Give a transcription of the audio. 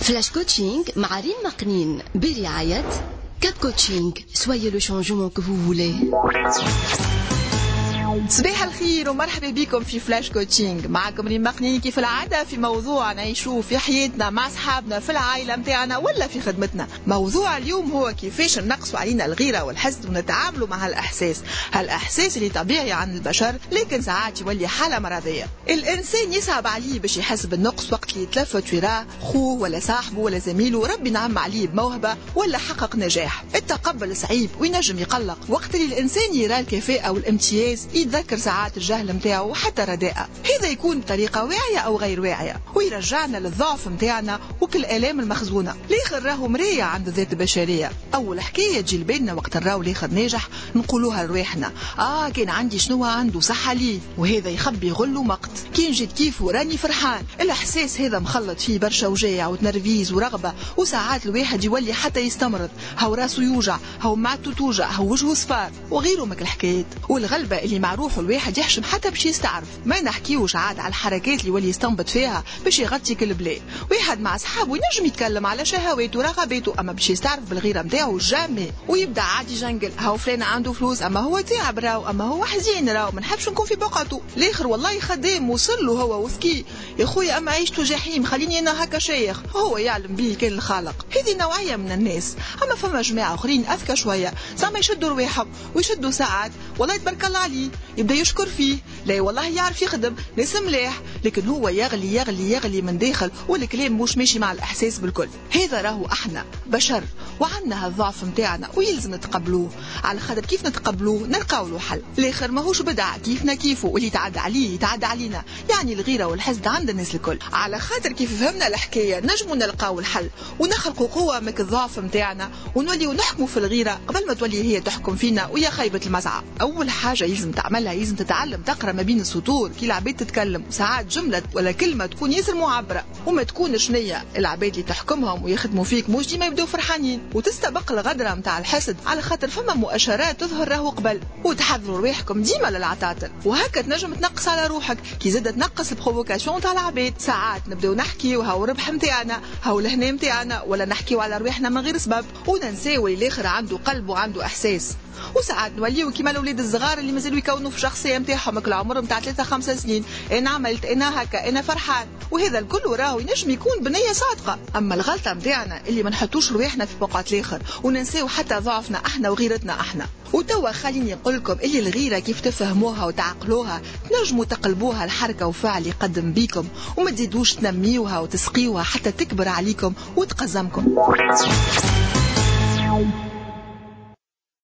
فلاش كوتشينغ مع ريم مقنين برعاية كاب كوتشينغ. Soyez le changement que vous voulez. صباح الخير ومرحبا بكم في فلاش كوتشينغ. معكم ريم مقنين كيف العادة في موضوع نعيشوه في حياتنا مع أصحابنا في العائلة متاعنا ولا في خدمتنا. موضوع اليوم هو كيفاش نقصوا علينا الغيرة والحسد ونتعاملوا مع هالأحساس اللي طبيعي عند البشر لكن ساعات يولي حالة مرضية. الإنسان يصعب عليه باش يحس بالنقص وقت اللي يتلفت ويراه خوه ولا صاحبه ولا زميله ربي نعم عليه بموهبة ولا حقق نجاح. التقبل صعيب وينجم يقلق وقت اللي الإنسان يرى الكفاءة والامتياز، يتذكر ساعات الجهل متاعه وحتى رداءه. هذا يكون بطريقة واعية أو غير واعية ويرجعنا للضعف متاعنا وكل الآلام المخزونة. الآخر راهو مراية عند الذات البشرية. أول حكاية تجي لبالنا وقت نراو الآخر ناجح نقولوها لرواحنا كان عندي شنو عنده صحة ليه، وهذا يخبي غل ومقت. كي نجد كيفه راني فرحان. الإحساس هذا مخلط فيه برشا وجاع وتنرفيز ورغبة، وساعات الواحد يولي حتى يستمرض، هاو راسه يوجع، هاو معدته توجع، هاو وجهه صفار وغيره من الحكايات. والغلبة اللي معروف الواحد يحشم حتى باش يستعرف. ما نحكيوش عاد على الحركات اللي يولي يستنبط فيها باش يغطي كل بلاء. واحد مع اصحابه ينجم يتكلم على شهواته ورغباته، اما باش يستعرف بالغيره نتاعو جامي. ويبدا عادي جنقل هاو فلان عنده فلوس، اما هو تعب راو، اما هو حزين راو، ما نحبش نكون في بقعته. الاخر والله خدام وصل له هو وذكي يا خويا، اما عيشته جحيم خليني انا هكا شيخ، هو يعلم به كان الخالق. هذه نوعيه من الناس. اما فما جماعه اخرين اذكى شويه، زعما يشدوا رواحهم ويشدوا ساعات والله تبارك الله عليه، يبدا يشكر فيه، لا والله يعرف يخدم ناس ملاح، لكن هو يغلي يغلي يغلي من داخل والكلام مش ماشي مع الإحساس بالكل. هذا راهو احنا بشر وعندنا هالضعف متاعنا ويلزم نتقبلوه. على خاطر كيف نتقبلوه نلقاو له حل. الاخر ماهوش بدع، كيفنا كيفه واللي يتعدى عليه يتعدى علينا. يعني الغيرة والحسد عند الناس الكل. على خاطر كيف فهمنا الحكاية نجموا نلقاو الحل ونخلقوا قوة من الضعف متاعنا ونوليو نحكموا في الغيرة قبل ما تولي هي تحكم فينا ويا خيبة المسعى. أول حاجة يلزم تعملها يلزم تتعلم تقرأ ما بين السطور كي العباد تتكلم، وساعات جملة ولا كلمة تكون ياسر معبرة وما تكونش نية. العباد اللي تحكمهم ويخدموا فيك مش ديما يبدو فرحانين، وتستبق الغدرة متاع الحسد على خاطر فما مؤشرات تظهر راهو قبل. وتحضروا رواحكم ديما للعطاطل، وهكا تنجم تنقص على روحك كي زاد تنقص البروفوكاسيون تاع العباد. ساعات نبداو نحكي وهاو ربح متاعنا هاو الهنا متاعنا، ولا نحكيو على رواحنا من غير سبب وننساو اللي الاخر عنده قلب وعنده احساس. وساعات نوليو كيما الاولاد الصغار اللي مازالوا يكونوا في الشخصيه نتاعهم كل عمرهم تاع 3-5 سنين، انا عملت انا هكا انا فرحان، وهذا الكل راهو ينجم يكون بنيه صادقه. اما الغلطه نتاعنا اللي ما نحطوش رواحنا في بقعه الاخر وننساو حتى ضعفنا احنا وغيرتنا احنا. وتوا خليني نقول لكم اللي الغيره كيف تفهموها وتعقلوها تنجموا تقلبوها الحركه وفعل يقدم بيكم، وما تزيدوش تنميوها وتسقيوها حتى تكبر عليكم وتقزمكم.